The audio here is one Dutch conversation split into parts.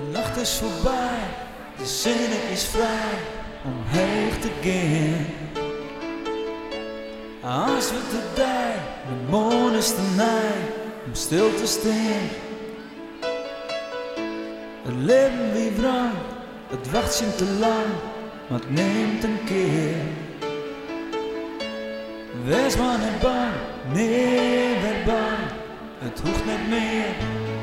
nacht is voorbij, de zin is vrij om heen te gaan. Als we te dij, de moon is te nij om stil te staan. Het leven wie wrang, het wacht zien te lang, maar het neemt een keer. Wees maar niet bang, nee, werd bang, het hoeft niet meer.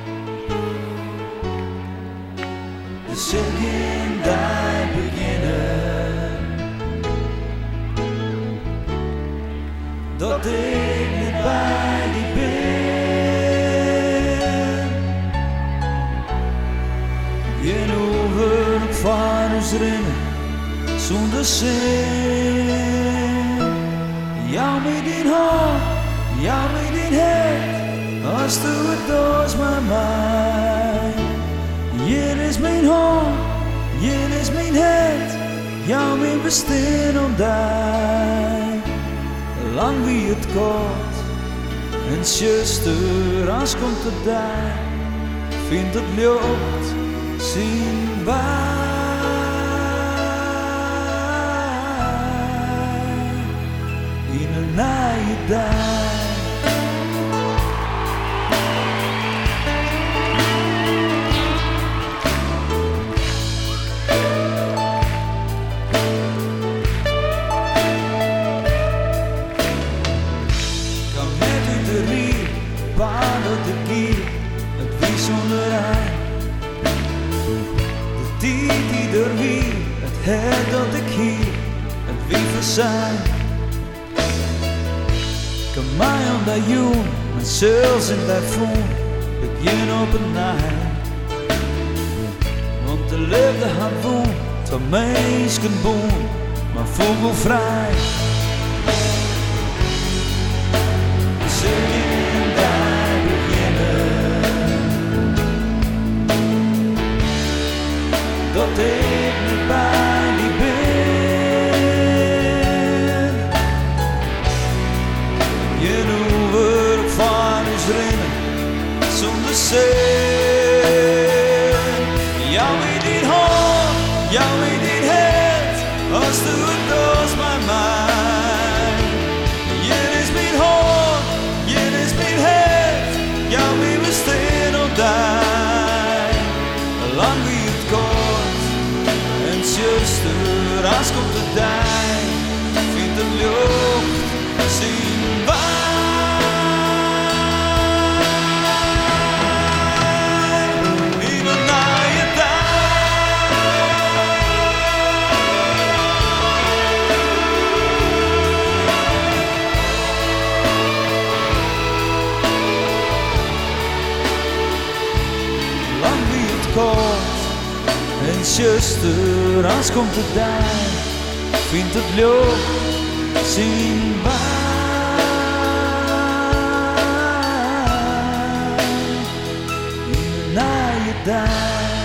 De cirkel daar beginnen, dat ik niet bij die ben. Geen over van ons rennen, zonder zin. Jou met die hand, jou met die hand, als du het doos met mij. Hier is mijn hand, hier is mijn hand, jou mijn bestaan ontdekt. Lang wie het kort, en zuster, als komt het daar, vindt het lucht zien waar. In een naaie dag. Kan met u de rier, paarden de gier, het wie zonder ei. De die er wie, het het dat ik hier, het wie verzijn. Kan mij om dat joen, mijn zels in dat voen, begin op een nacht. Want de liefde had woon, van meisken boon, maar vogelvrij. We zullen daar beginnen, dat ik niet bij die ben. Je over van ons rennen, zonder zin. Jou in die hand, jou in die hand, als du het doos met mij. Hier is mijn hand, hier is mijn hand, jou wie we steen op daar. Lang wie het kort, en zuster, als komt het daar, vindt het lucht zien waar. En zuster, als komt het daar, vindt het lucht zien waar. In de naaie dag.